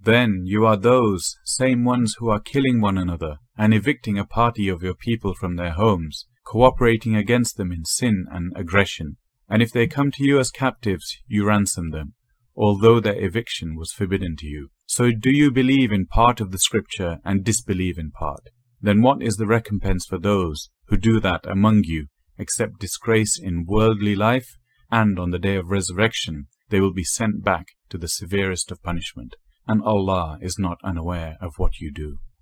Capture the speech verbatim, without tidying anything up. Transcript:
Then you are those same ones who are killing one another and evicting a party of your people from their homes, cooperating against them in sin and aggression. And if they come to you as captives, you ransom them, although their eviction was forbidden to you. So do you believe in part of the scripture and disbelieve in part? Then what is the recompense for those who do that among you, except disgrace in worldly life, and on the day of resurrection they will be sent back to the severest of punishment, and Allah is not unaware of what you do.